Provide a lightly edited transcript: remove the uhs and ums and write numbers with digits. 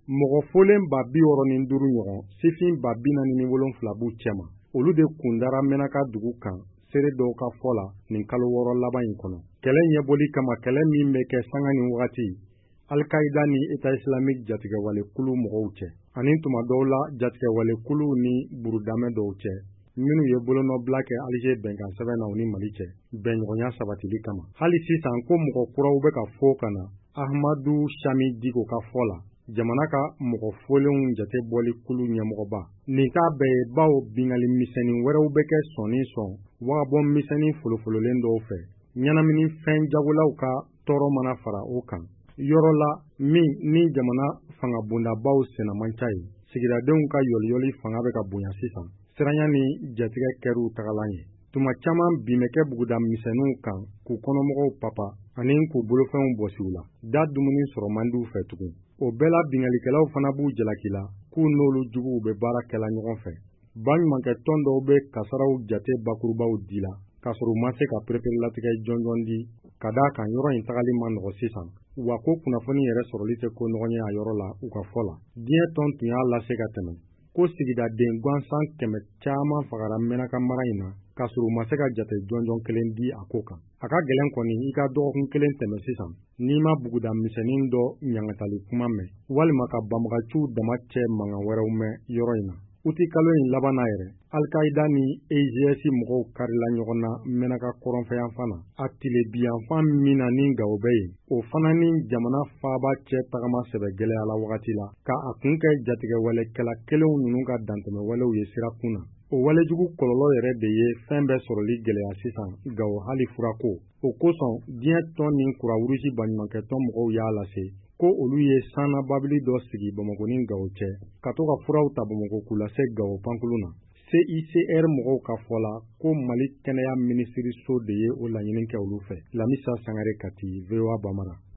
mɔgɔ folen 65 ɲɔgɔn sifin 47 b'u cɛma. Olu de kundara Mɛnaka dugu kan seere dɔw ka fɔ la nin kalo 6 laban in kɔnɔ. Kɛlɛ ɲɛbɔli kama kɛlɛ min bɛ kɛ sanga ni wagati Al-Qaïda ni État islamique jatigɛwale kulu mɔgɔw cɛ ani tuma dɔw la jatigɛwale kulu ni burudamɛ dɔw cɛ minnu ye bolonɔbila kɛ Alger bɛnkan sɛbɛn na u ni Mali cɛ bɛnɲɔgɔnya sabatili kama. Hali sisan ko mɔgɔ kuraw bɛ ka fɔ ka na Ahmadu Chami Diko ka fɔ la jamana ka mɔgɔ folenw jate bɔli kulu ɲɛmɔgɔba. Nin t'a bɛɛ ye bawo bingali misɛnnin wɛrɛw bɛ kɛ sɔni sɔn wagabɔ misɛnnin folofololen dɔw fɛ. Ɲɛnamini fɛn jagolaw ka tɔɔrɔ mana fara o kan. Yɔrɔ la min ni jamana fanga bondabaw senna man ca ye. Sigidadenw ka yɔliyɔli fanga bɛ ka bonya sisan. Siranya ni jatigɛ kɛr'u tagalan ye. Tuma caman bin bɛ kɛ buguda misɛnninw kan k'u kɔnɔmɔgɔw papa ani k'u bolofɛnw bɔsi u la. Da dumuni sɔrɔ man d'u fɛ tugun. O bɛɛ la bingalikɛlaw fana b'u jalaki la k'u n'olu juguw bɛ baara kɛla ɲɔgɔn fɛ. Baɲumankɛ tɔn dɔw bɛ kasaraw jate bakurubaw di la k'a sɔrɔ u ma se ka pereperelatigɛ jɔnjɔn di ka d'a kan yɔrɔ in tagali ma nɔgɔ sisan. Wa ko kunnafoni yɛrɛ sɔrɔli tɛ ko nɔgɔn ye a yɔrɔ la u ka fɔ la. Diɲɛ tɔn tun y'a lase ka tɛmɛ. Ko sigidaden gansan 100 caman fagara Mɛnaka mara in na k'a sɔrɔ u ma se ka jate jɔnjɔn kelen di a ko kan. A ka gɛlɛn kɔni i ka dɔgɔkun kelen tɛmɛ sisan n'i ma buguda misɛnnin dɔ ɲangatali kuma mɛn walima ka banbaganciw dama cɛ mankan wɛrɛw mɛn yɔrɔ in na. Uti kalo in laban na yɛrɛ Al-Qaïda ni EGS mɔgɔw karila ɲɔgɔn na Mɛnaka kɔrɔnfɛ fana a tilebiyanfan min na ni Gao bɛ yen o fana ni jamana faaba cɛ tagama sɛbɛ gɛlɛya la wagati la ka a kun kɛ jatigɛwalekɛla kelenw ninnu ka dantɛmɛwalew ye sirakun na. O walejugu kɔlɔlɔ yɛrɛ de ye fɛn bɛɛ sɔrɔli gɛlɛya sisan Gao hali furako. O kosɔn diɲɛ tɔn ni Kurarusi baɲumankɛtɔn mɔgɔw y'a lase ko olu ye sanna babili dɔ sigi Bamako ni Gao cɛ ka to ka furaw ta Bamako k'u lase Gao pankulu na. CICR mɔgɔw ka fɔ la ko Mali kɛnɛya minisiriso de ye o laɲini kɛ olu fɛ. Lamisa Sangare Kati, VOA Bamara.